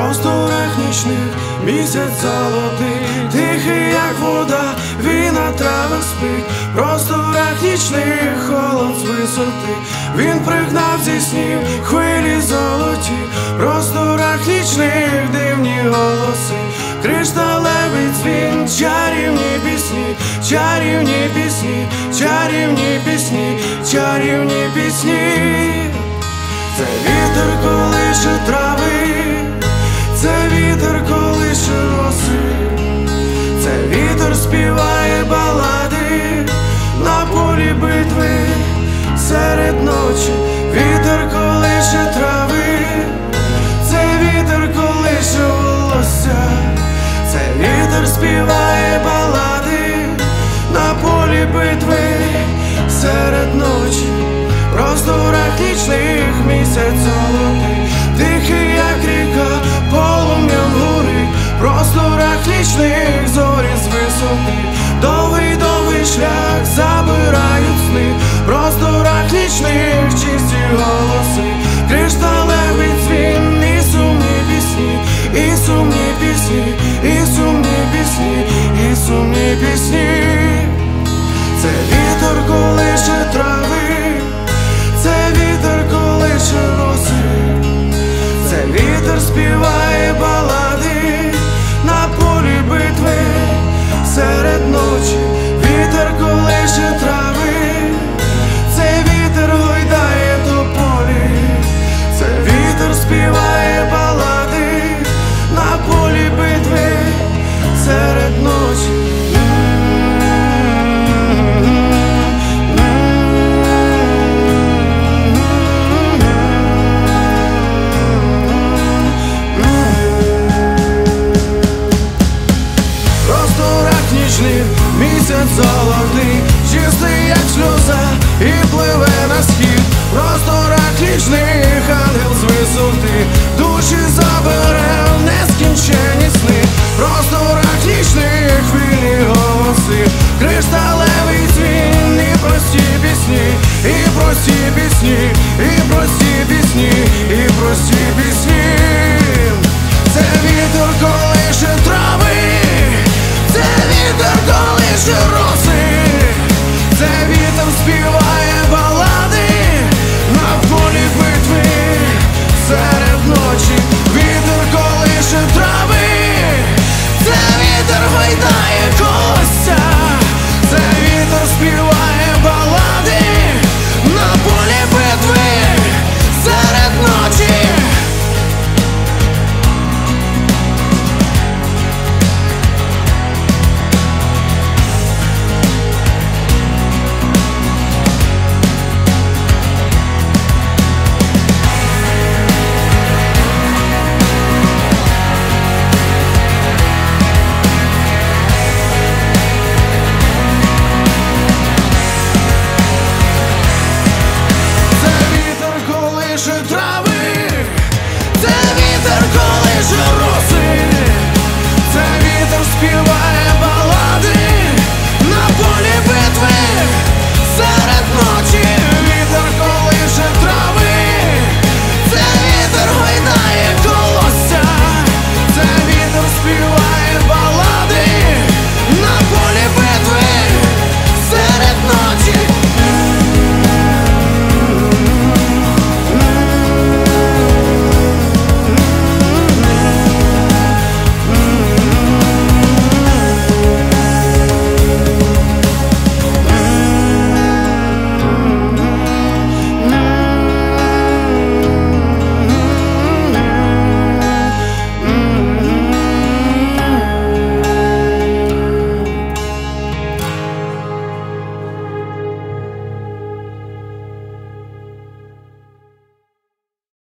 просторах нічних місяць золотий, тихий, як вода, він на травах спить, в просторах нічних холод з висоти, він пригнав зі снів хвилі золоті, в просторах нічних дивні голоси, кришталевий дзвін, чарівні пісні, чарівні пісні, чарівні пісні, чарівні пісні. Це вітер колише трави, це вітер колише роси, це вітер співає балади на полі битви серед ночі, вітер колише трави, це вітер колише волосся, це вітер співає балади на полі битви серед ночі, в просторах нічних місяць золотий, тихий, як ріка, полум'ям горить, в просторах нічних зорі з висоти, довгий шлях забирають сни, в просторах нічних чисті голоси, кришталевий дзвін, і сумні пісні, і сумні пісні, і сумні пісні, і сумні пісні. Це вітер колише трави, це вітер колише роси, це вітер співає